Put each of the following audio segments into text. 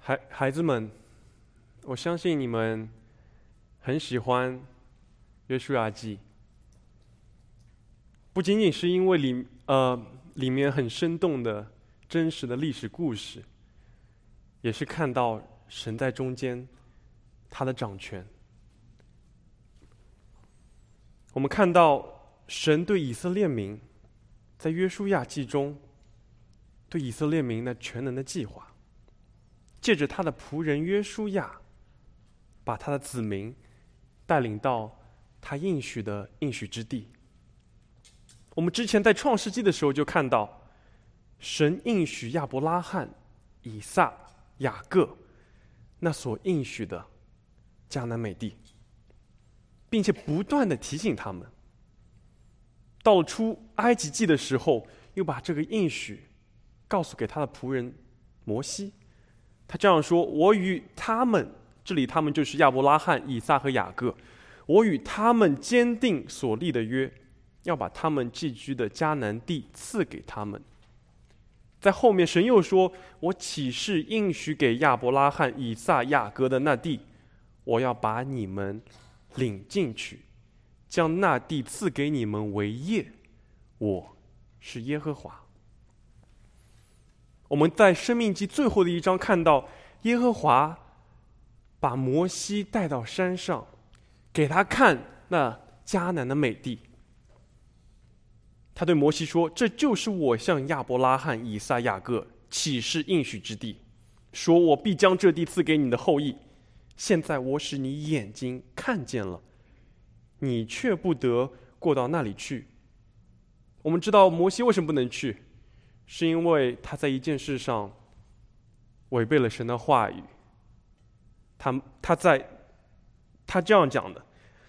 孩子们，我相信你们很喜欢约书亚记，不仅仅是因为里面很生动的真实的历史故事，也是看到神在中间他的掌权。我们看到神对以色列民在约书亚记中对以色列民那全能的计划，借着他的仆人约书亚，把他的子民带领到他应许的应许之地。我们之前在创世纪的时候就看到，神应许亚伯拉罕、以撒、雅各那所应许的迦南美地，并且不断的提醒他们。到了出埃及记的时候，又把这个应许告诉给他的仆人摩西。他这样说：我与他们，这里他们就是亚伯拉罕、以撒和雅各，我与他们坚定所立的约，要把他们寄居的迦南地赐给他们。在后面神又说：我起誓应许给亚伯拉罕、以撒、雅各的那地，我要把你们领进去，将那地赐给你们为业，我是耶和华。我们在申命记最后的一章看到，耶和华把摩西带到山上，给他看那迦南的美地。他对摩西说：这就是我向亚伯拉罕、以撒、雅各起誓应许之地，说我必将这地赐给你的后裔。现在我使你眼睛看见了，你却不得过到那里去。我们知道摩西为什么不能去，是因为他在一件事上违背了神的话语。他这样讲的：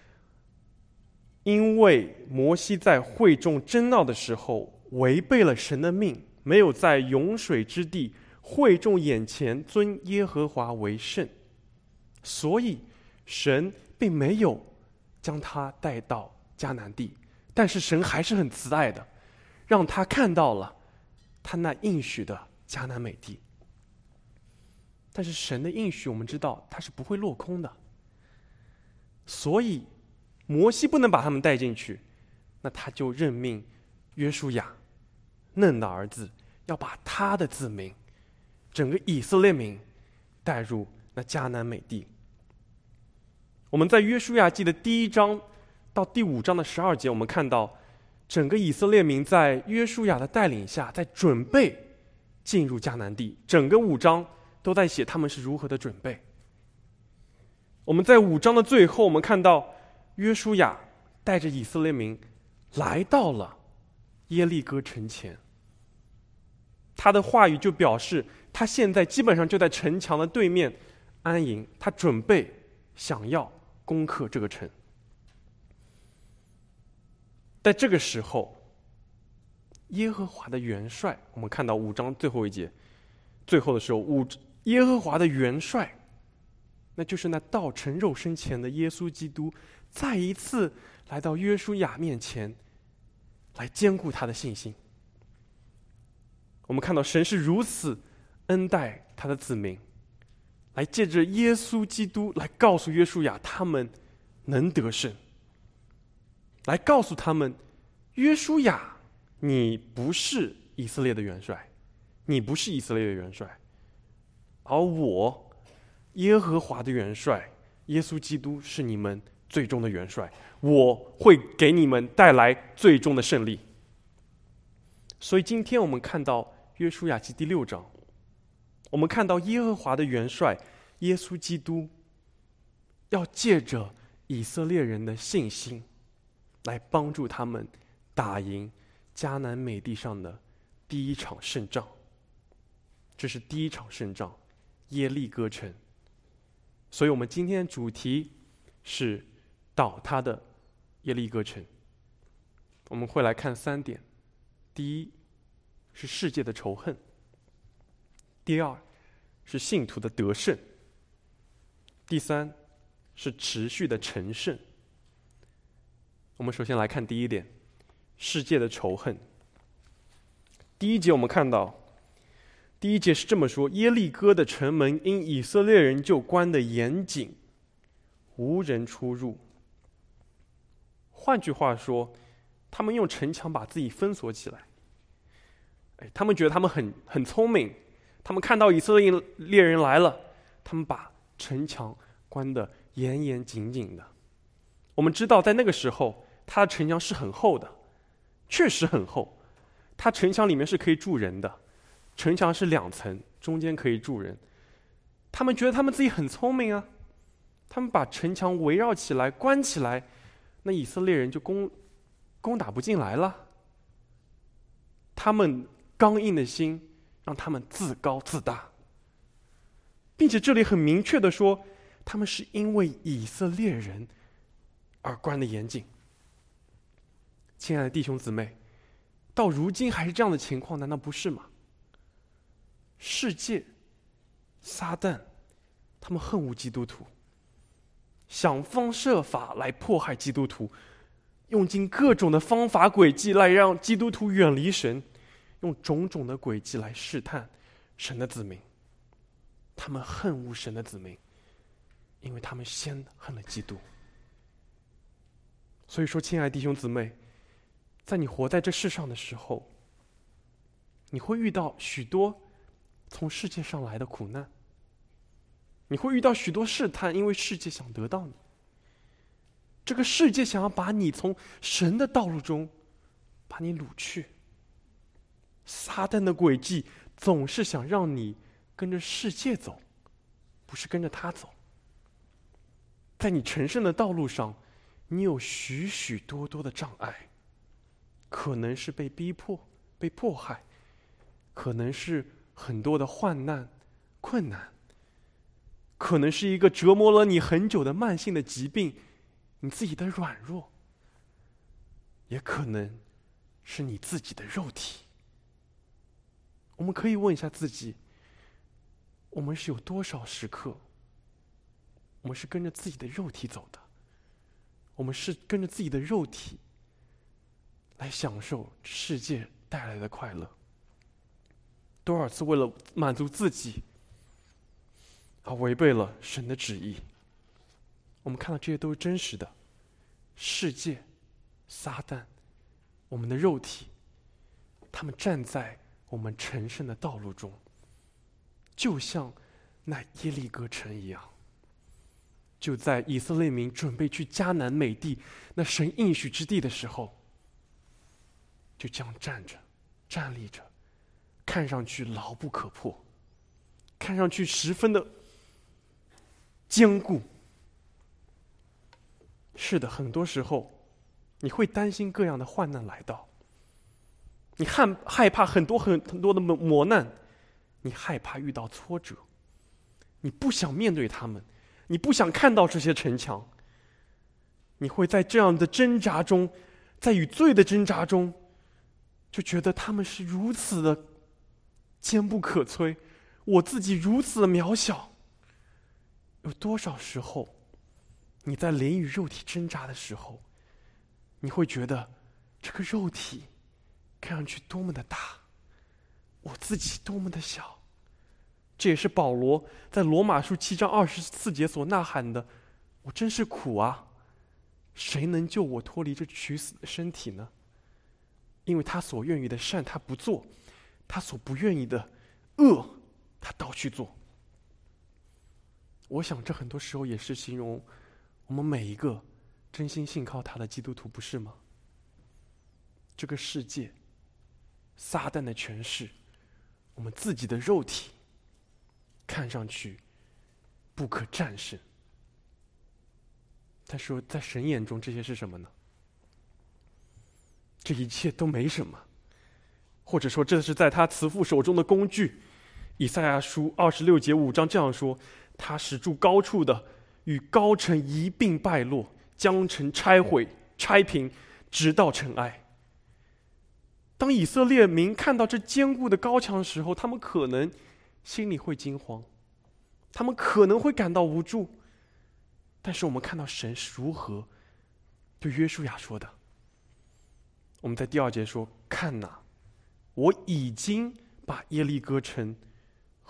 因为摩西在会众争闹的时候违背了神的命，没有在涌水之地会众眼前尊耶和华为圣，所以神并没有将他带到迦南地。但是神还是很慈爱的，让他看到了他那应许的迦南美地。但是神的应许我们知道他是不会落空的，所以摩西不能把他们带进去，那他就任命约书亚，嫩的儿子，要把他的子民，整个以色列民带入那迦南美地。我们在约书亚记的第1章到第5章的12节，我们看到整个以色列民在约书亚的带领下，在准备进入迦南地。整个5章都在写他们是如何的准备。我们在5章的最后，我们看到约书亚带着以色列民来到了耶利哥城前。他的话语就表示，他现在基本上就在城墙的对面安营，他准备想要攻克这个城。在这个时候，耶和华的元帅，我们看到5章最后一节，最后的时候，耶和华的元帅，那就是那道成肉身前的耶稣基督，再一次来到约书亚面前，来坚固他的信心。我们看到神是如此恩待他的子民，来借着耶稣基督来告诉约书亚他们能得胜，来告诉他们，约书亚，你不是以色列的元帅，你不是以色列的元帅，而我耶和华的元帅耶稣基督是你们最终的元帅，我会给你们带来最终的胜利。所以今天我们看到约书亚记第6章，我们看到耶和华的元帅耶稣基督要借着以色列人的信心来帮助他们打赢迦南美地上的第一场胜仗。这是第一场胜仗，耶利哥城。所以我们今天的主题是倒塌的耶利哥城。我们会来看3点：第一是世界的仇恨，第2是信徒的得胜，第3是持续的成圣。我们首先来看第1点，世界的仇恨。第1节我们看到， 第一节是这么说：耶利哥的城门因以色列人就关得严谨，无人出入。换句话说，他们用城墙把自己封锁起来。他们觉得他们很聪明，他们看到以色列人来了，他们把城墙关得严严谨谨的。我们知道在那个时候，它的城墙是很厚的，确实很厚，它城墙里面是可以住人的，城墙是2层，中间可以住人。他们觉得他们自己很聪明啊，他们把城墙围绕起来，关起来，那以色列人就攻打不进来了。他们刚硬的心让他们自高自大，并且这里很明确的说，他们是因为以色列人而关得严谨。亲爱的弟兄姊妹，到如今还是这样的情况，难道不是吗？世界、撒旦，他们恨恶基督徒，想方设法来迫害基督徒，用尽各种的方法诡计来让基督徒远离神，用种种的诡计来试探神的子民。他们恨恶神的子民，因为他们先恨了基督。所以说，亲爱的弟兄姊妹，在你活在这世上的时候，你会遇到许多从世界上来的苦难，你会遇到许多试探，因为世界想得到你。这个世界想要把你从神的道路中把你掳去。撒旦的诡计总是想让你跟着世界走，不是跟着他走。在你成圣的道路上，你有许许多多的障碍，可能是被逼迫、被迫害，可能是很多的患难、困难，可能是一个折磨了你很久的慢性的疾病，你自己的软弱，也可能是你自己的肉体。我们可以问一下自己，我们是有多少时刻，我们是跟着自己的肉体走的？我们是跟着自己的肉体来享受世界带来的快乐？多少次为了满足自己而违背了神的旨意？我们看到这些都是真实的。世界、撒旦、我们的肉体，他们站在我们成圣的道路中，就像那耶利哥城一样。就在以色列民准备去迦南美地那神应许之地的时候，就这样站立着，看上去牢不可破，看上去十分的坚固。是的，很多时候你会担心各样的患难来到，你害怕很多的磨难，你害怕遇到挫折，你不想面对他们，你不想看到这些城墙，你会在这样的挣扎中，在与罪的挣扎中，就觉得他们是如此的坚不可摧，我自己如此的渺小。有多少时候你在灵与肉体挣扎的时候，你会觉得这个肉体看上去多么的大，我自己多么的小。这也是保罗在罗马书7章24节所呐喊的：我真是苦啊，谁能救我脱离这取死的身体呢？因为他所愿意的善他不做，他所不愿意的恶他倒去做。我想这很多时候也是形容我们每一个真心信靠他的基督徒，不是吗？这个世界、撒旦的权势，我们自己的肉体看上去不可战胜，但是在神眼中这些是什么呢？这一切都没什么，或者说这是在他慈父手中的工具。以赛亚书26节5章这样说：他使住高处的与高城一并败落，将城拆毁拆平，直到尘埃。当以色列民看到这坚固的高墙的时候，他们可能心里会惊慌，他们可能会感到无助。但是我们看到神是如何对约书亚说的。我们在第2节说：看哪，我已经把耶利哥城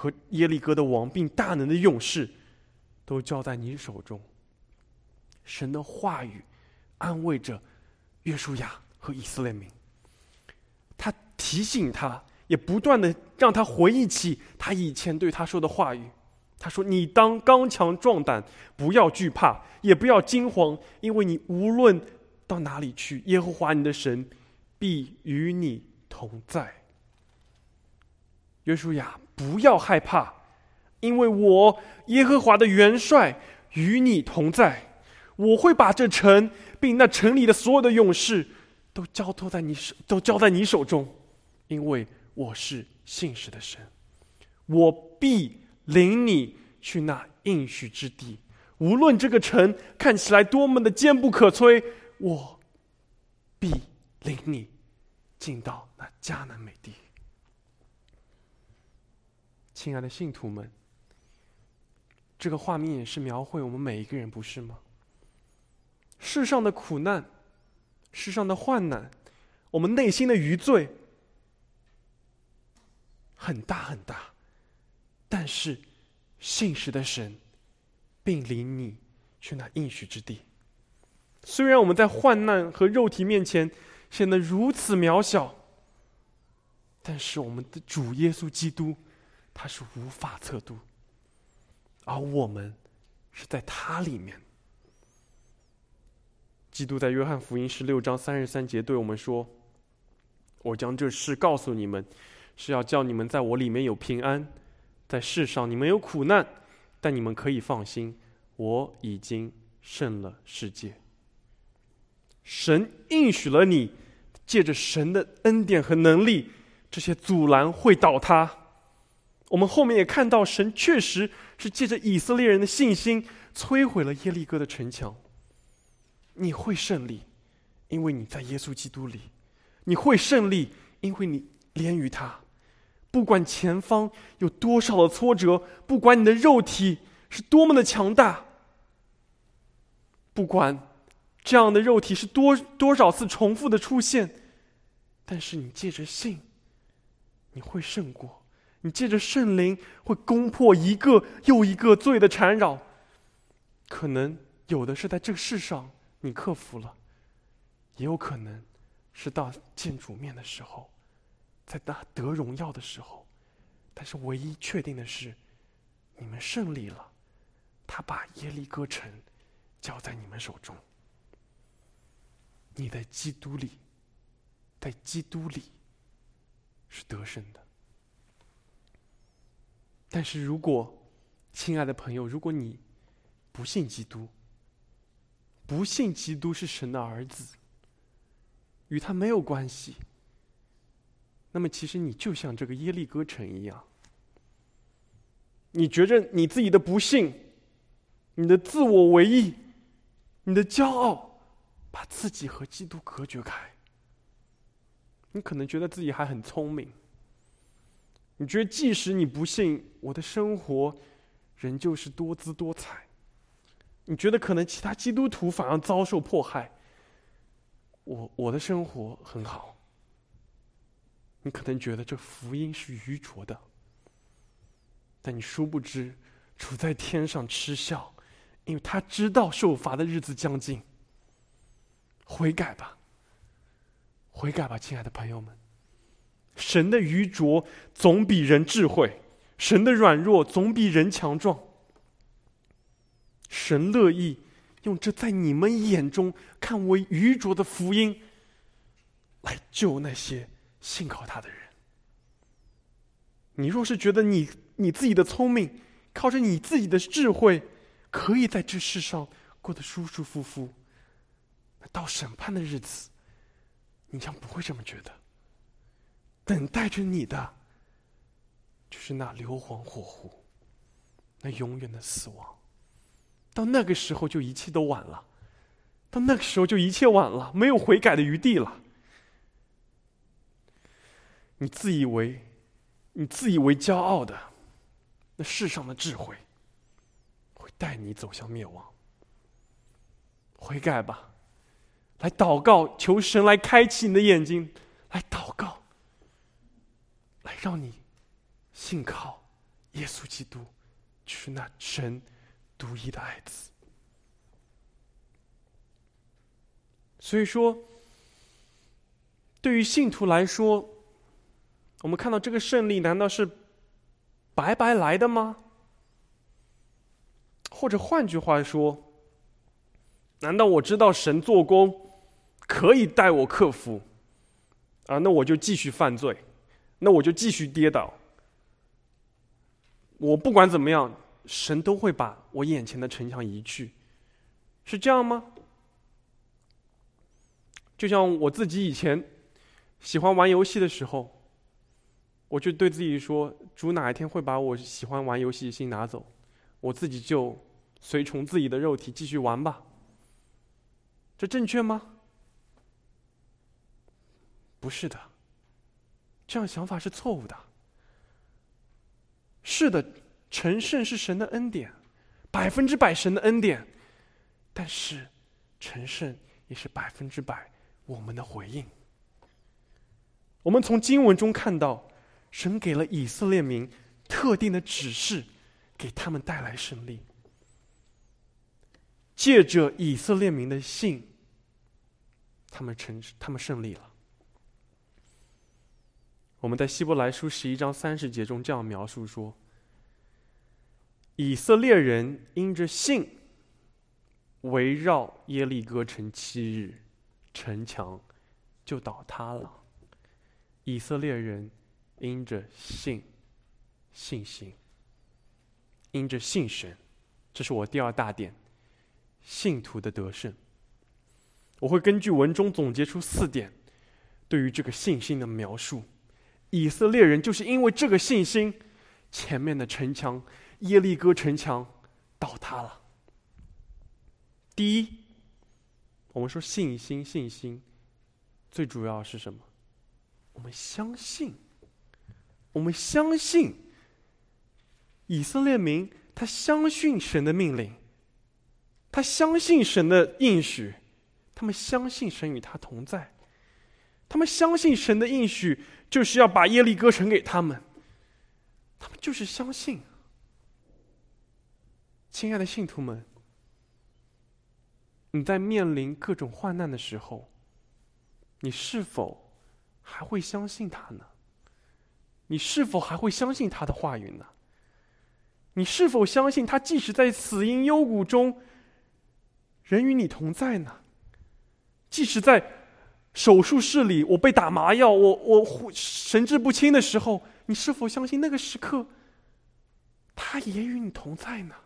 和耶利哥的王，并大能的勇士，都交在你手中。神的话语安慰着约书亚和以色列民，他提醒他，也不断的让他回忆起他以前对他说的话语。他说：你当刚强壮胆，不要惧怕，也不要惊慌，因为你无论到哪里去，耶和华你的神必与你同在。约书亚，不要害怕，因为我耶和华的元帅与你同在，我会把这城并那城里的所有的勇士都交在你手中，因为我是信实的神，我必领你去那应许之地，无论这个城看起来多么的坚不可摧，我必领你进到那迦南美地。亲爱的信徒们，这个画面也是描绘我们每一个人，不是吗？世上的苦难，世上的患难，我们内心的余罪很大很大，但是信实的神并领你去那应许之地。虽然我们在患难和肉体面前显得如此渺小，但是我们的主耶稣基督，他是无法测度，而我们是在他里面。基督在约翰福音16章33节对我们说：我将这事告诉你们，是要叫你们在我里面有平安，在世上你们有苦难，但你们可以放心，我已经胜了世界。神应许了你，借着神的恩典和能力，这些阻拦会倒塌。我们后面也看到，神确实是借着以色列人的信心摧毁了耶利哥的城墙。你会胜利，因为你在耶稣基督里；你会胜利，因为你连于他。不管前方有多少的挫折，不管你的肉体是多么的强大，不管这样的肉体是多少次重复的出现，但是你借着信，你会胜过。你借着圣灵会攻破一个又一个罪的缠绕。可能有的是在这个世上你克服了，也有可能是到见主面的时候，在那得荣耀的时候。但是唯一确定的是，你们胜利了，他把耶利哥城交在你们手中。你在基督里，在基督里是得胜的。但是如果，亲爱的朋友，如果你不信基督，不信基督是神的儿子，与他没有关系，那么其实你就像这个耶利哥城一样，你觉着你自己的不幸，你的自我为意，你的骄傲，把自己和基督隔绝开。你可能觉得自己还很聪明，你觉得即使你不信，我的生活仍旧是多姿多彩。你觉得可能其他基督徒反而遭受迫害，我的生活很好。你可能觉得这福音是愚拙的，但你殊不知主在天上嗤笑，因为他知道受罚的日子将近。悔改吧，悔改吧，亲爱的朋友们。神的愚拙总比人智慧，神的软弱总比人强壮。神乐意用这在你们眼中看为愚拙的福音，来救那些信靠他的人。你若是觉得你自己的聪明，靠着你自己的智慧，可以在这世上过得舒舒服服，那到审判的日子，你将不会这么觉得。等待着你的，就是那硫磺火湖，那永远的死亡。到那个时候就一切都晚了，到那个时候就一切晚了，没有悔改的余地了。你自以为骄傲的那世上的智慧，会带你走向灭亡。悔改吧，来祷告，求神来开启你的眼睛，来祷告，来让你信靠耶稣基督就是那神独一的爱子。所以说，对于信徒来说，我们看到这个胜利难道是白白来的吗？或者换句话说，难道我知道神做工可以带我克服啊？那我就继续犯罪，那我就继续跌倒，我不管怎么样，神都会把我眼前的城墙移去，是这样吗？就像我自己以前喜欢玩游戏的时候，我就对自己说，主哪一天会把我喜欢玩游戏的心拿走，我自己就随从自己的肉体继续玩吧。这正确吗？不是的，这样想法是错误的。是的，成圣是神的恩典，100%神的恩典，但是成圣也是100%我们的回应。我们从经文中看到，神给了以色列民特定的指示，给他们带来胜利。借着以色列民的信，他们胜利了。我们在希伯来书11章30节中这样描述说，以色列人因着信围绕耶利哥城7日，城墙就倒塌了。以色列人因着信心，因着信神，这是我第二大点，信徒的得胜。我会根据文中总结出4点对于这个信心的描述。以色列人就是因为这个信心，前面的城墙耶利哥城墙倒塌了。第一，我们说信心最主要是什么？我们相信以色列民，他相信神的命令，他相信神的应许，他们相信神与他同在，他们相信神的应许就是要把耶利哥城给他们，他们就是相信。亲爱的信徒们，你在面临各种患难的时候，你是否还会相信他呢？你是否还会相信他的话语呢？你是否相信他即使在死荫幽谷中人与你同在呢？即使在手术室里我被打麻药，我神志不清的时候，你是否相信那个时刻他也与你同在呢？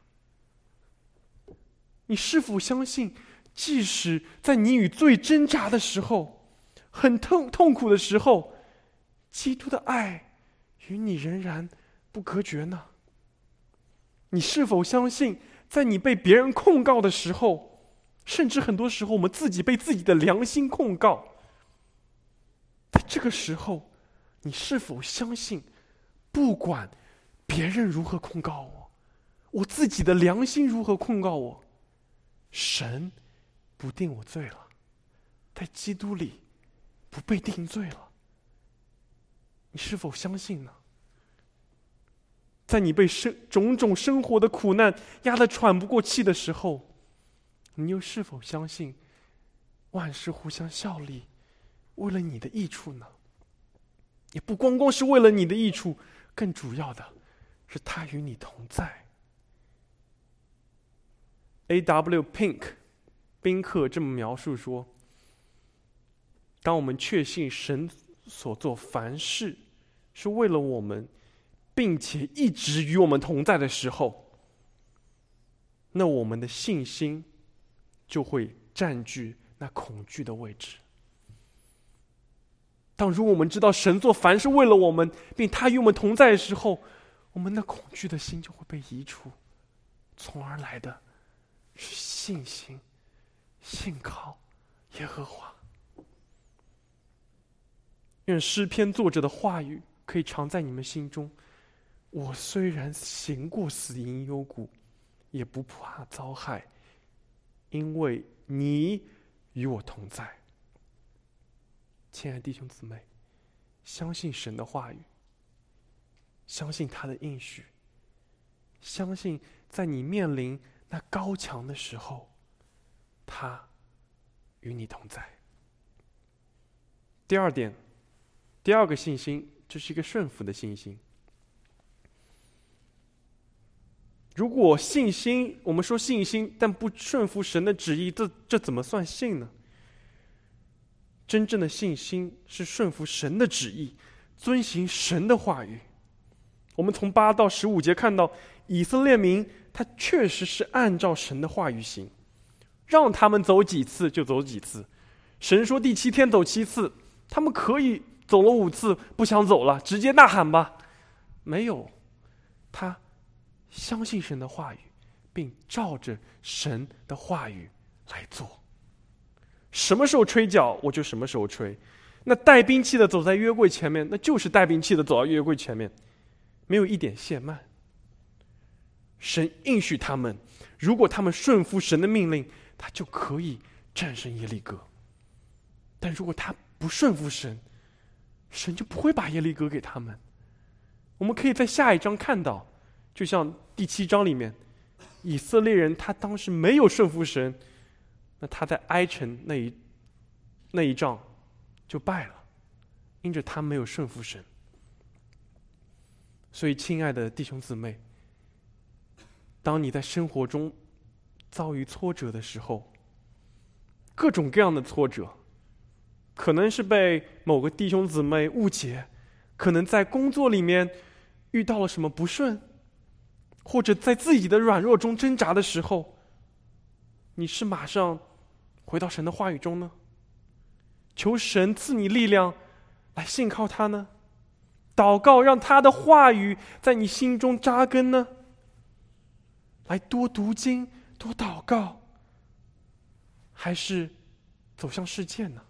你是否相信即使在你与罪挣扎的时候，很痛苦的时候，基督的爱与你仍然不隔绝呢？你是否相信在你被别人控告的时候，甚至很多时候我们自己被自己的良心控告，在这个时候你是否相信，不管别人如何控告我，我自己的良心如何控告我，神不定我罪了，在基督里不被定罪了？你是否相信呢？在你被种种生活的苦难压得喘不过气的时候，你又是否相信万事互相效力，为了你的益处呢？也不光光是为了你的益处，更主要的是他与你同在。 A.W. Pink 宾客这么描述说，当我们确信神所做凡事是为了我们，并且一直与我们同在的时候，那我们的信心就会占据那恐惧的位置。如果我们知道神做凡事为了我们，并他与我们同在的时候，我们那恐惧的心就会被移除，从而来的是信心，信靠耶和华。愿诗篇作者的话语可以常在你们心中。我虽然行过死荫幽谷，也不怕遭害，因为你与我同在。亲爱的弟兄姊妹，相信神的话语，相信他的应许， 相信在你面临那高墙的时候，他与你同在。第二点，第二个信心，这是一个顺服的信心。如果信心，我们说信心，但不顺服神的旨意，这怎么算信呢？真正的信心是顺服神的旨意，遵行神的话语。我们从8到15节看到，以色列民他确实是按照神的话语行，让他们走几次就走几次。神说第7天走7次，他们可以走了5次，不想走了，直接呐喊吧。没有，他相信神的话语，并照着神的话语来做。什么时候吹角，我就什么时候吹。那带兵器的走在约柜前面，那就是带兵器的走到约柜前面，没有一点懈慢。神应许他们，如果他们顺服神的命令，他就可以战胜耶利哥。但如果他不顺服神，神就不会把耶利哥给他们。我们可以在下一章看到，就像第7章里面，以色列人他当时没有顺服神，那他在埃城那一仗就败了，因着他没有顺服神。所以亲爱的弟兄姊妹，当你在生活中遭遇挫折的时候，各种各样的挫折，可能是被某个弟兄姊妹误解，可能在工作里面遇到了什么不顺，或者在自己的软弱中挣扎的时候，你是马上回到神的话语中呢？求神赐你力量来信靠他呢？祷告让他的话语在你心中扎根呢？来多读经，多祷告，还是走向世界呢？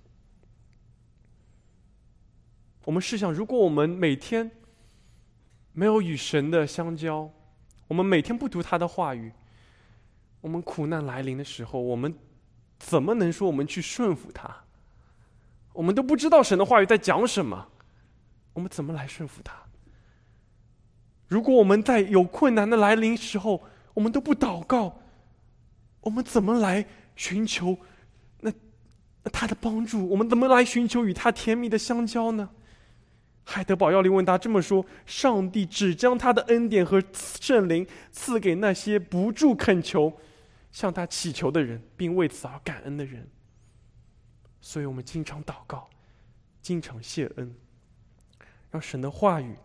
我们试想，如果我们每天没有与神的相交，我们每天不读他的话语，我们苦难来临的时候，我们怎么能说我们去顺服他？我们都不知道神的话语在讲什么，我们怎么来顺服他？如果我们在有困难的来临时候，我们都不祷告，我们怎么来寻求那他的帮助？我们怎么来寻求与他甜蜜的相交呢？海德堡要理问答这么说：上帝只将他的恩典和圣灵赐给那些不住恳求向他祈求的人，并为此而感恩的人。所以我们经常祷告，经常谢恩，让神的话语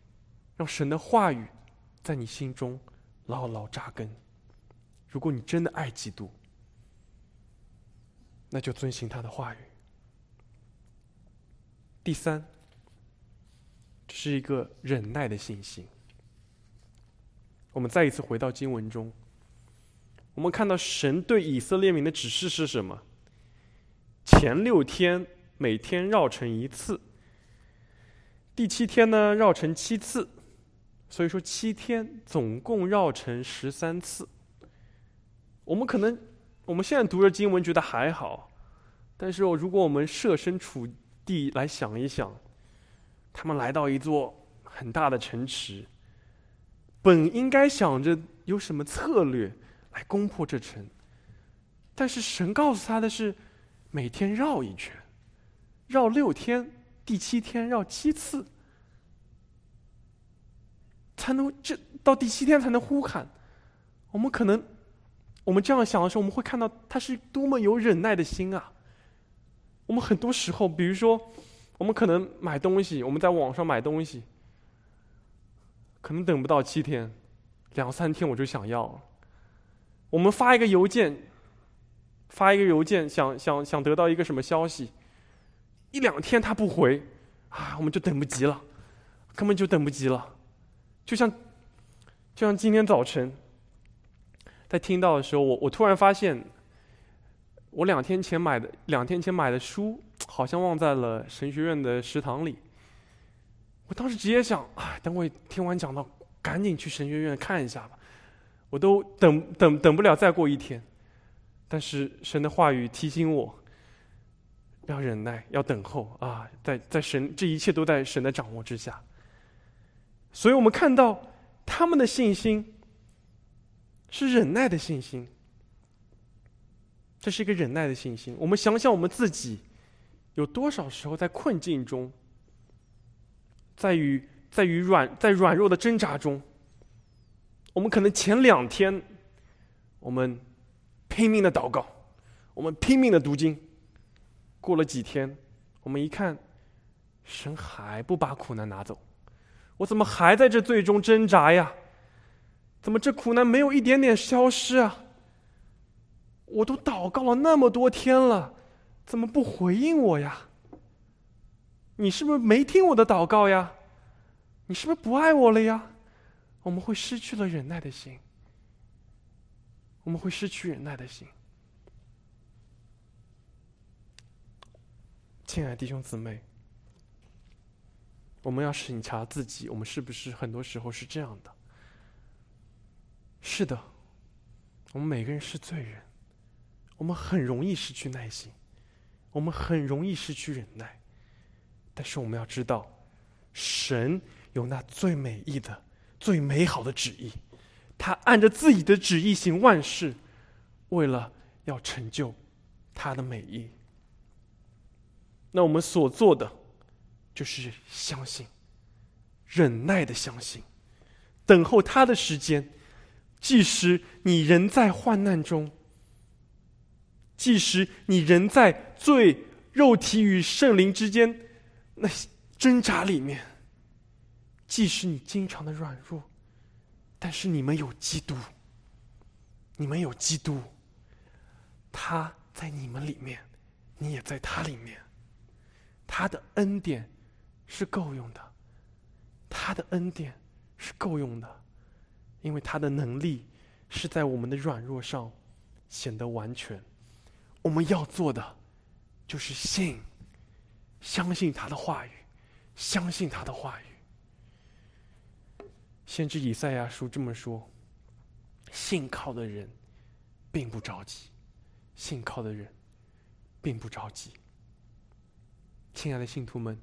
在你心中牢牢扎根。如果你真的爱基督，那就遵行他的话语。第三，这是一个忍耐的信心。我们再一次回到经文中，我们看到神对以色列民的指示是什么？前6天每天绕城1次，第7天呢绕城7次，所以说7天总共绕城13次。我们现在读着经文觉得还好，但是如果我们设身处地来想一想，他们来到一座很大的城池，本应该想着有什么策略来攻破这城，但是神告诉他的是每天绕一圈，绕6天，第7天绕7次，才能到第7天才能呼喊。我们这样想的时候，我们会看到他是多么有忍耐的心啊。我们很多时候，比如说我们可能买东西，我们在网上买东西，可能等不到7天，2-3天我就想要了。我们发一个邮件想得到一个什么消息，1-2天他不回啊，我们就等不及了，根本就等不及了。就像今天早晨在听到的时候，我突然发现我2天前买的书好像忘在了神学院的食堂里。我当时直接想，等我听完讲道，赶紧去神学院看一下吧。我都等不了再过1天。但是神的话语提醒我，要忍耐，要等候啊！在神，这一切都在神的掌握之下。所以我们看到他们的信心是忍耐的信心。这是一个忍耐的信心。我们想想我们自己，有多少时候在困境中，在软弱的挣扎中，我们可能前2天，我们拼命的祷告，我们拼命的读经，过了几天，我们一看，神还不把苦难拿走，我怎么还在这罪中挣扎呀？怎么这苦难没有一点点消失啊？我都祷告了那么多天了，怎么不回应我呀？你是不是没听我的祷告呀？你是不是不爱我了呀？我们会失去了忍耐的心，我们会失去忍耐的心。亲爱的弟兄姊妹，我们要审查自己，我们是不是很多时候是这样的？是的，我们每个人是罪人，我们很容易失去耐心，我们很容易失去忍耐。但是我们要知道，神有那最美意的、最美好的旨意，他按着自己的旨意行万事，为了要成就他的美意。那我们所做的就是相信，忍耐的相信，等候他的时间。即使你人在患难中，即使你人在罪、肉体与圣灵之间那挣扎里面，即使你经常的软弱，但是你们有基督，你们有基督，他在你们里面，你也在他里面，他的恩典是够用的，他的恩典是够用的，因为他的能力是在我们的软弱上显得完全。我们要做的就是相信他的话语，相信他的话语。先知以赛亚书这么说：信靠的人并不着急，信靠的人并不着急。亲爱的信徒们，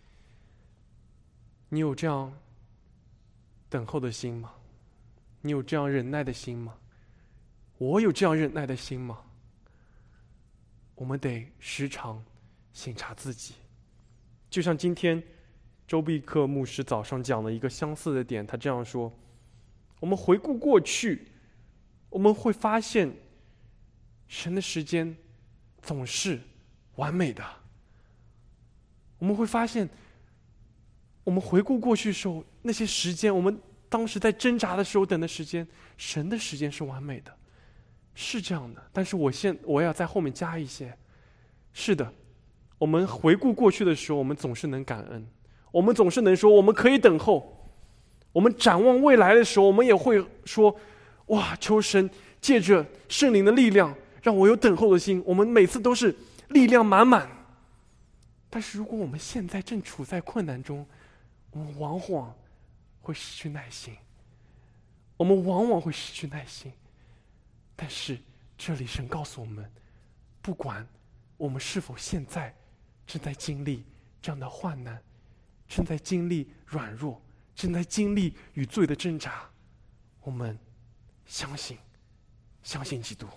你有这样等候的心吗？你有这样忍耐的心吗？我有这样忍耐的心吗？我们得时常省察自己。就像今天周必克牧师早上讲了一个相似的点，他这样说：我们回顾过去，我们会发现神的时间总是完美的。我们会发现，我们回顾过去的时候，那些时间，我们当时在挣扎的时候等的时间，神的时间是完美的，是这样的。但是我要在后面加一些，是的，我们回顾过去的时候，我们总是能感恩，我们总是能说我们可以等候。我们展望未来的时候，我们也会说：哇，求神借着圣灵的力量，让我有等候的心。我们每次都是力量满满。但是如果我们现在正处在困难中，我们往往会失去耐心，我们往往会失去耐心。但是这里神告诉我们，不管我们是否现在正在经历这样的患难，正在经历软弱，正在经历与罪的挣扎，我们相信基督。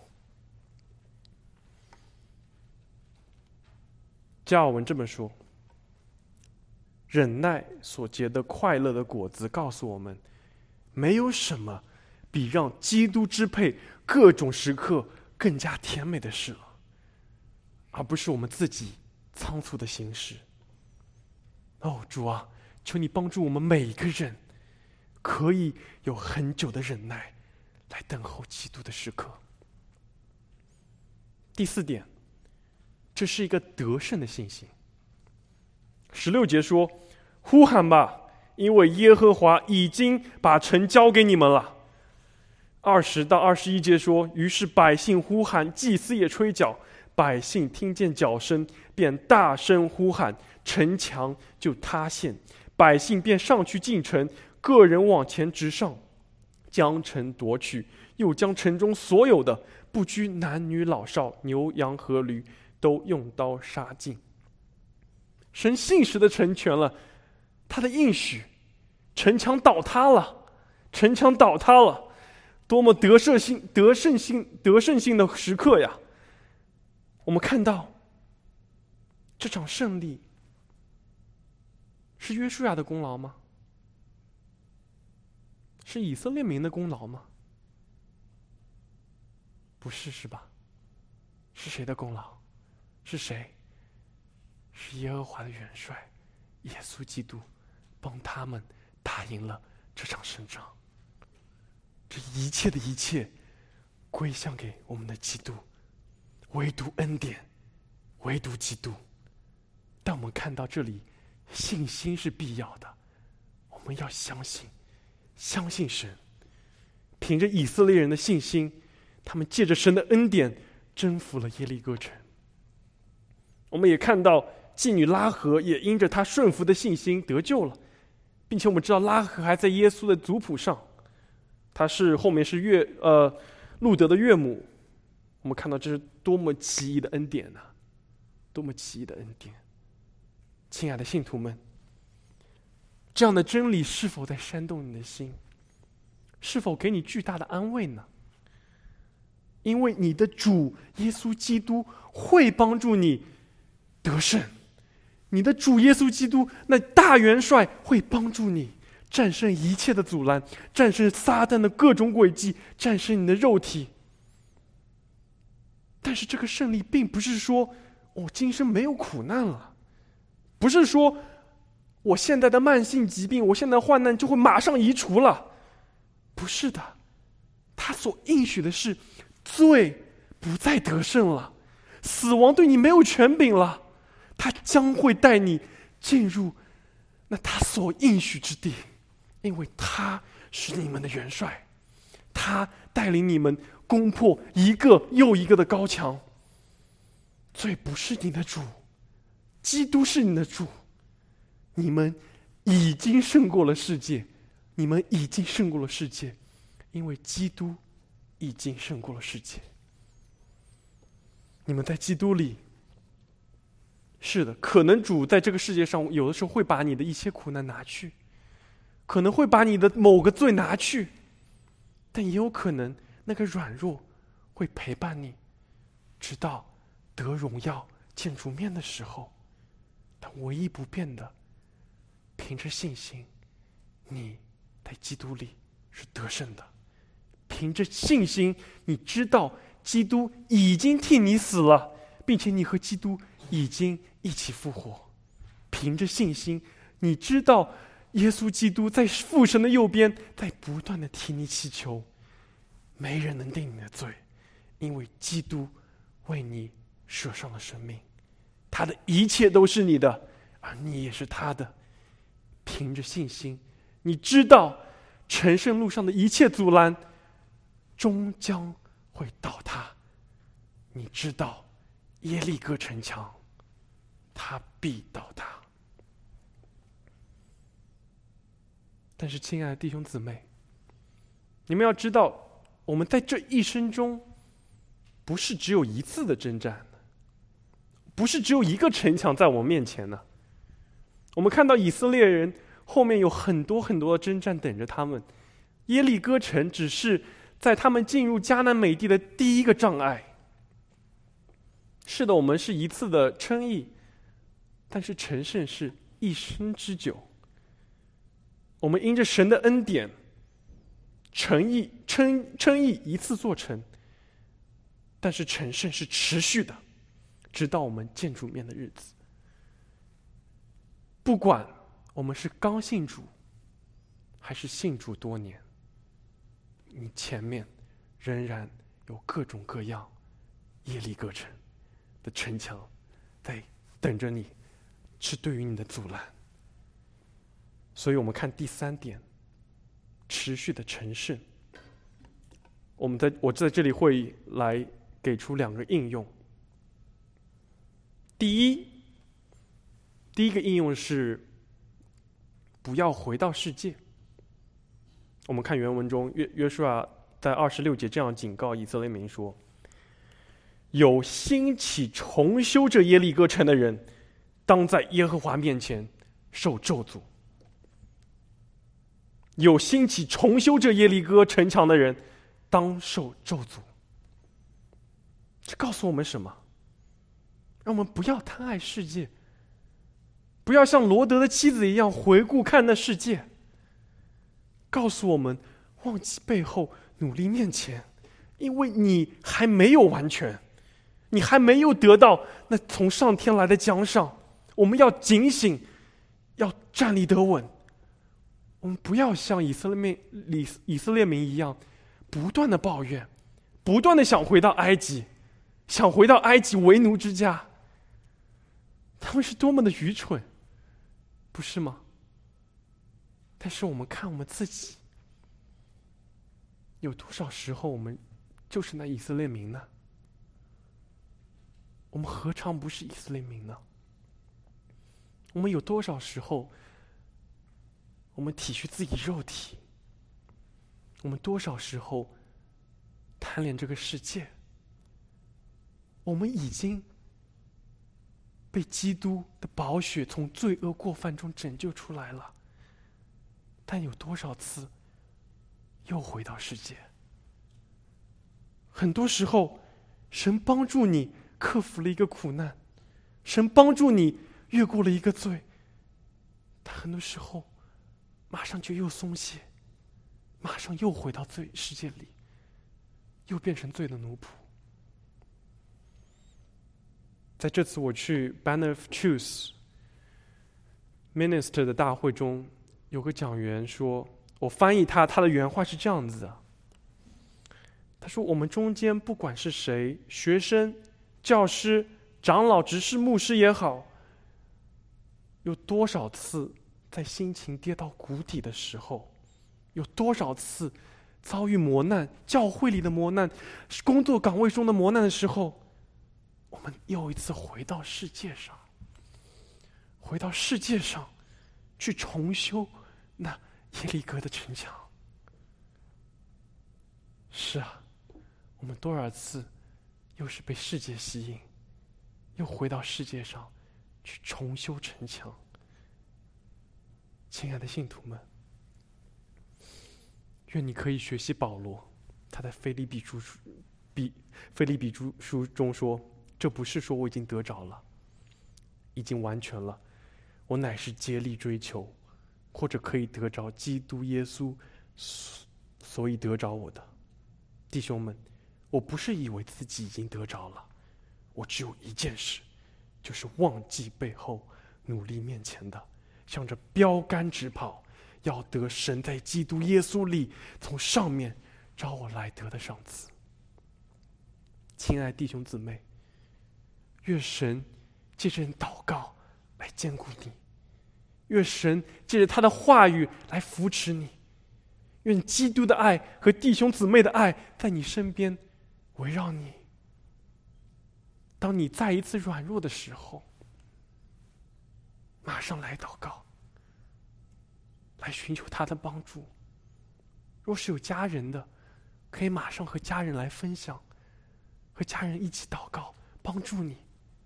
加尔文这么说：忍耐所结的快乐的果子告诉我们，没有什么比让基督支配各种时刻更加甜美的事了，而不是我们自己仓促的行事。哦，主啊，求你帮助我们每一个人可以有很久的忍耐来等候基督的时刻。第4点，这是一个得胜的信心。16节说：呼喊吧，因为耶和华已经把城交给你们了。20到21节说：于是百姓呼喊，祭司也吹角，百姓听见角声，便大声呼喊，城墙就塌陷，百姓便上去进城，个人往前直上，将城夺取，又将城中所有的，不拘男女老少，牛羊和驴，都用刀杀尽。神信实的成全了他的应许，城墙倒塌了，城墙倒塌了。 多么得胜性的时刻呀！我们看到这场胜利是约书亚的功劳吗？是以色列民的功劳吗？不是，是吧？是谁的功劳？是谁？是耶和华的元帅耶稣基督帮他们打赢了这场胜仗。这一切的一切归向给我们的基督，唯独恩典，唯独基督。但我们看到这里，信心是必要的，我们要相信神。凭着以色列人的信心，他们借着神的恩典征服了耶利哥城。我们也看到妓女拉合也因着她顺服的信心得救了，并且我们知道拉合还在耶稣的族谱上，她是后面是路德的岳母。我们看到这是多么奇异的恩典啊，多么奇异的恩典！亲爱的信徒们，这样的真理是否在煽动你的心？是否给你巨大的安慰呢？因为你的主耶稣基督会帮助你得胜，你的主耶稣基督那大元帅会帮助你战胜一切的阻拦，战胜撒旦的各种诡计，战胜你的肉体。但是这个胜利并不是说我今生没有苦难了，不是说我现在的慢性疾病，我现在的患难就会马上移除了，不是的。他所应许的是罪不再得胜了，死亡对你没有权柄了，他将会带你进入那他所应许之地，因为他是你们的元帅，他带领你们攻破一个又一个的高墙。罪不是你的主，基督是你的主。你们已经胜过了世界，你们已经胜过了世界，因为基督已经胜过了世界。你们在基督里，是的，可能主在这个世界上有的时候会把你的一些苦难拿去，可能会把你的某个罪拿去，但也有可能那个软弱会陪伴你，直到得荣耀见主面的时候。但唯一不变的，凭着信心，你在基督里是得胜的。凭着信心，你知道基督已经替你死了，并且你和基督已经一起复活。凭着信心，你知道耶稣基督在父神的右边，在不断的替你祈求。没人能定你的罪，因为基督为你舍上了生命，他的一切都是你的，而你也是他的。凭着信心，你知道成圣路上的一切阻拦终将会倒塌。你知道耶利哥城墙它必倒塌。但是亲爱的弟兄姊妹，你们要知道，我们在这一生中不是只有一次的征战，不是只有一个城墙在我们面前呢。我们看到以色列人后面有很多很多的征战等着他们，耶利哥城只是在他们进入迦南美地的第一个障碍。是的，我们是一次的称义，但是成圣是一生之久。我们因着神的恩典，称义一次做成，但是成圣是持续的，直到我们见主面的日子。不管我们是刚信主还是信主多年，你前面仍然有各种各样耶利哥城的城墙在等着你，是对于你的阻拦。所以我们看第三点，持续的成圣。我在这里会来给出两个应用。第一个应用是不要回到世界。我们看原文中约书亚在26节这样警告以色列民说：有兴起重修这耶利哥城的人，当在耶和华面前受咒诅。有兴起重修这耶利哥城墙的人， 当受咒诅。这告诉我们什么？让我们不要贪爱世界，不要像罗德的妻子一样回顾看那世界。告诉我们忘记背后，努力面前，因为你还没有完全，你还没有得到那从上天来的奖赏。我们要警醒，要站立得稳。我们不要像以色列民一样不断的抱怨，不断的想回到埃及，想回到埃及为奴之家。他们是多么的愚蠢，不是吗？但是我们看我们自己，有多少时候我们就是那以色列民呢？我们何尝不是以色列民呢？我们有多少时候我们体恤自己肉体？我们多少时候贪恋这个世界？我们已经被基督的宝血从罪恶过犯中拯救出来了，但有多少次又回到世界？很多时候神帮助你克服了一个苦难，神帮助你越过了一个罪，但很多时候马上就又松懈，马上又回到罪世界里，又变成罪的奴仆。在这次我去 Banner of Truth Minister 的大会中，有个讲员说，我翻译他的原话是这样子的，他说，我们中间不管是谁，学生、教师、长老、执事、牧师也好，有多少次在心情跌到谷底的时候，有多少次遭遇磨难，教会里的磨难，工作岗位中的磨难的时候，我们又一次回到世界上，去重修那耶利哥的城墙。是啊，我们多少次又是被世界吸引，又回到世界上去重修城墙。亲爱的信徒们，愿你可以学习保罗，他在腓立比书中说，这不是说我已经得着了，已经完全了，我乃是竭力追求，或者可以得着基督耶稣，所以得着我的。弟兄们，我不是以为自己已经得着了，我只有一件事，就是忘记背后，努力面前的，向着标杆直跑，要得神在基督耶稣里从上面召我来得的赏赐。亲爱弟兄姊妹，愿神借着祷告来坚固你，愿神借着他的话语来扶持你，愿基督的爱和弟兄姊妹的爱在你身边围绕你。当你再一次软弱的时候，马上来祷告，来寻求他的帮助。若是有家人的，可以马上和家人来分享，和家人一起祷告，帮助你。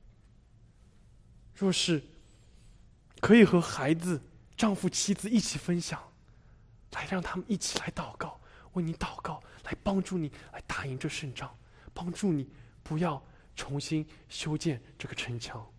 若是可以和孩子、丈夫、妻子一起分享，来让他们一起来祷告，为你祷告，来帮助你来打赢这胜仗，帮助你不要重新修建这个城墙。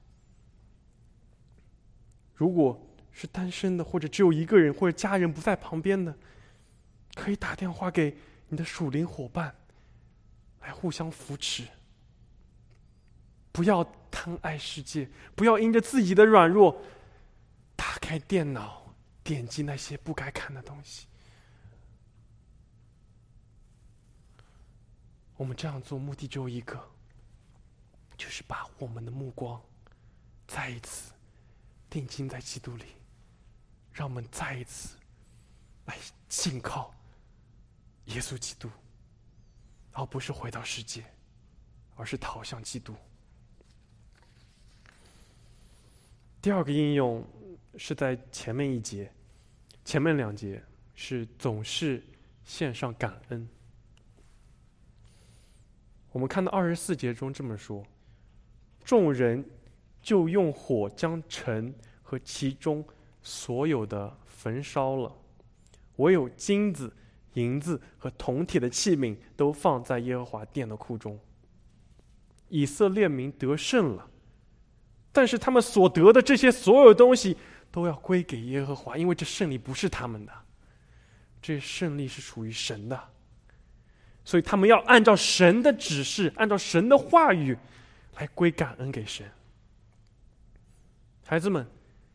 如果是单身的，或者只有一个人，或者家人不在旁边的，可以打电话给你的属灵伙伴，来互相扶持。不要贪爱世界，不要因着自己的软弱，打开电脑，点击那些不该看的东西。我们这样做目的只有一个，就是把我们的目光再一次定睛在基督里，让我们再一次来信靠耶稣基督，而不是回到世界，而是逃向基督。第二个应用是在前面一节，前面两节是总是献上感恩。我们看到24节中这么说，众人就用火将城和其中所有的焚烧了，唯有金子银子和铜铁的器皿都放在耶和华殿的库中。以色列民得胜了，但是他们所得的这些所有东西都要归给耶和华，因为这胜利不是他们的，这胜利是属于神的。所以他们要按照神的指示，按照神的话语来归感恩给神。孩子们，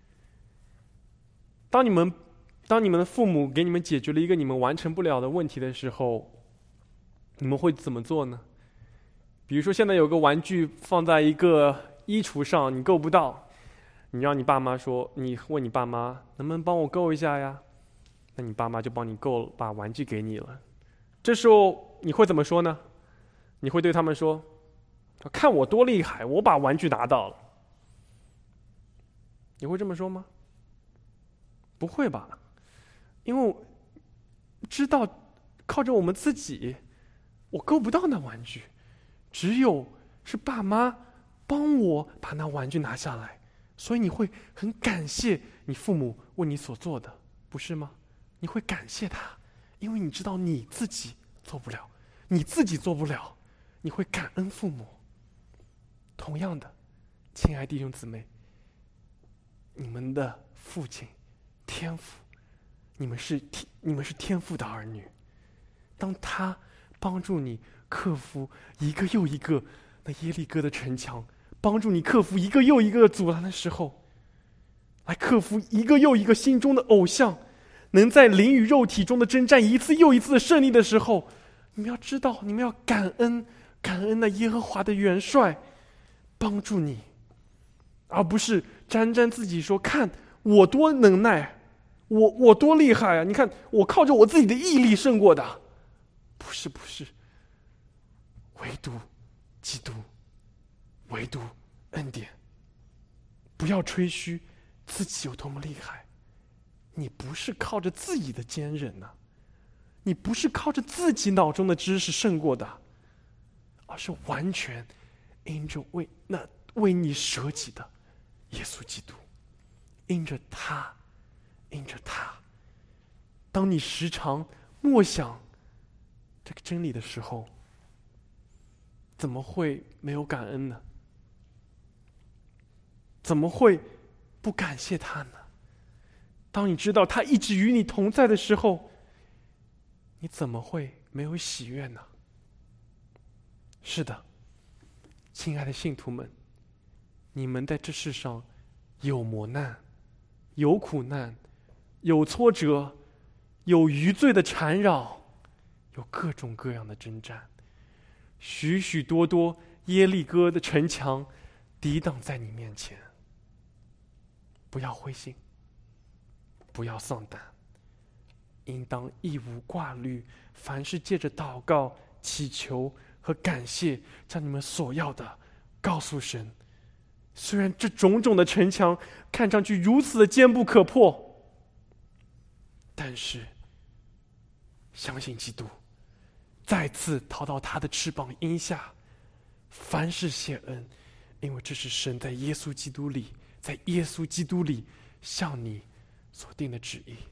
当你们的父母给你们解决了一个你们完成不了的问题的时候，你们会怎么做呢？比如说现在有个玩具放在一个衣橱上，你够不到，你让你爸妈说，你问你爸妈能不能帮我够一下呀？那你爸妈就帮你够，把玩具给你了。这时候你会怎么说呢？你会对他们说，看我多厉害，我把玩具拿到了。你会这么说吗？不会吧，因为知道靠着我们自己，我够不到那玩具，只有是爸妈帮我把那玩具拿下来，所以你会很感谢你父母为你所做的，不是吗？你会感谢他，因为你知道你自己做不了，你会感恩父母。同样的，亲爱弟兄姊妹，你们的父亲天父，你们是天父的儿女。当他帮助你克服一个又一个那耶利哥的城墙，帮助你克服一个又一个的阻拦的时候，来克服一个又一个心中的偶像，能在灵与肉体中的征战一次又一次的胜利的时候，你们要知道，你们要感恩那耶和华的元帅帮助你，而不是沾沾自喜说，看我多能耐，我多厉害啊！你看我靠着我自己的毅力胜过的。不是，唯独基督，唯独恩典。不要吹嘘自己有多么厉害，你不是靠着自己的坚韧啊，你不是靠着自己脑中的知识胜过的，而是完全因着为你舍己的耶稣基督，因着他。当你时常默想这个真理的时候，怎么会没有感恩呢？怎么会不感谢他呢？当你知道他一直与你同在的时候，你怎么会没有喜悦呢？是的，亲爱的信徒们，你们在这世上有磨难，有苦难，有挫折，有余罪的缠绕，有各种各样的征战，许许多多耶利哥的城墙抵挡在你面前。不要灰心，不要丧胆，应当一无挂虑，凡事借着祷告、祈求和感谢，将你们所要的告诉神。虽然这种种的城墙看上去如此的坚不可破，但是相信基督，再次逃到他的翅膀荫下，凡事谢恩，因为这是神在耶稣基督里向你所定的旨意。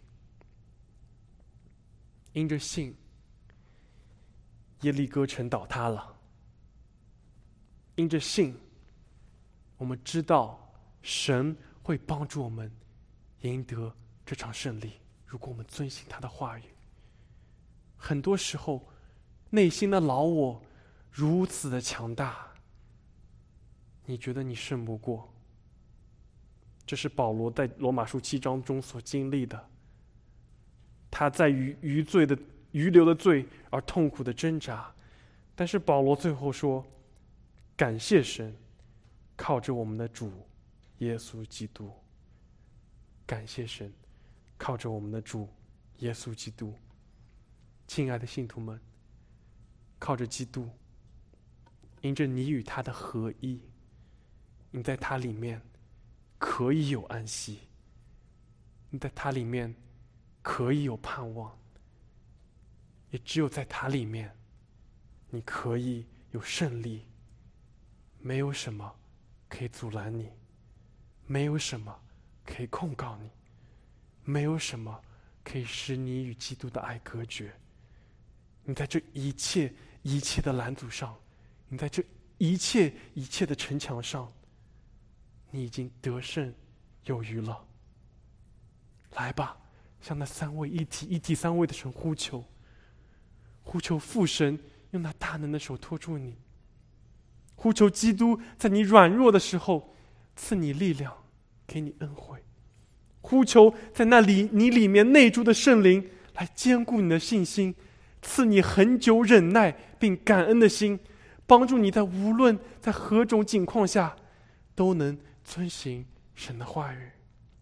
因着信，耶利哥城倒塌了。因着信，我们知道神会帮助我们赢得这场胜利，如果我们遵行他的话语。很多时候内心的老我如此的强大，你觉得你胜不过。这是保罗在罗马书7章中所经历的，他在余留的罪而痛苦的挣扎，但是保罗最后说，感谢神，靠着我们的主耶稣基督。感谢神，靠着我们的主耶稣基督。亲爱的信徒们，靠着基督，因着你与他的合一，你在他里面可以有安息，你在他里面可以有盼望，也只有在他里面你可以有胜利。没有什么可以阻拦你，没有什么可以控告你，没有什么可以使你与基督的爱隔绝。 你在这一切的拦阻上，你在这一切的城墙上，你已经得胜有余了。来吧，向那三位一体三位的神呼求，呼求父神用那大能的手托住你，呼求基督在你软弱的时候赐你力量，给你恩惠，呼求在那里你里面内住的圣灵来坚固你的信心，赐你恒久忍耐并感恩的心，帮助你在无论在何种境况下都能遵行神的话语。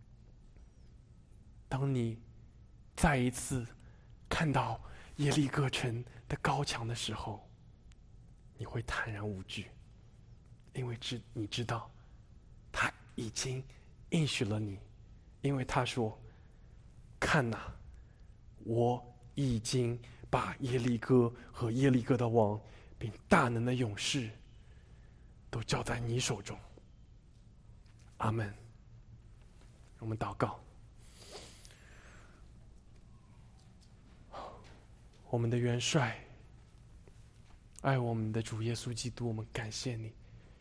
当你再一次看到耶利哥城的高墙的时候，你会坦然无惧，因为你知道他已经应许了你，因为他说，看哪，我已经把耶利哥和耶利哥的王并大能的勇士都交在你手中。阿们。我们祷告。我们的元帅，爱我们的主耶稣基督，我们感谢你，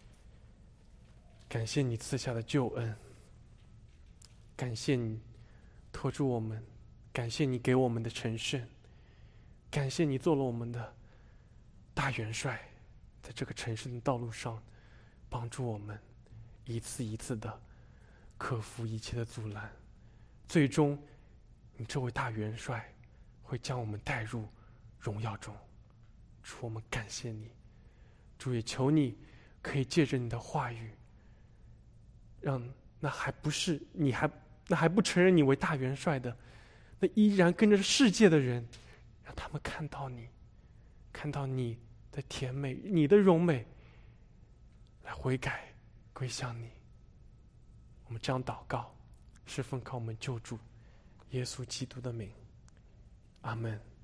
感谢你赐下的救恩，感谢你托住我们，感谢你给我们的成圣，感谢你做了我们的大元帅，在这个成圣的道路上帮助我们一次一次的克服一切的阻拦，最终你这位大元帅会将我们带入荣耀中。主，我们感谢你，主也求你可以借着你的话语，让那还不承认你为大元帅的，那依然跟着世界的人，让他们看到你，看到你的甜美，你的荣美，来悔改归向你。我们这样祷告，是奉靠我们救主耶稣基督的名，阿们。